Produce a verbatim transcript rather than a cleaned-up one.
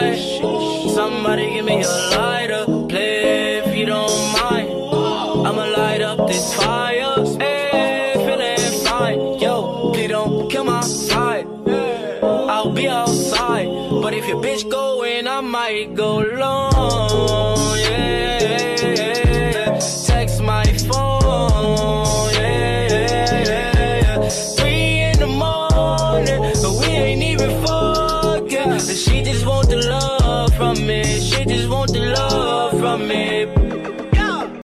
night. Somebody give me a lighter, play if you don't mind. I'ma light up this fire, ayy, feeling fine. Yo, please don't kill my vibe. I'll be outside, but if your bitch go in, I might go long.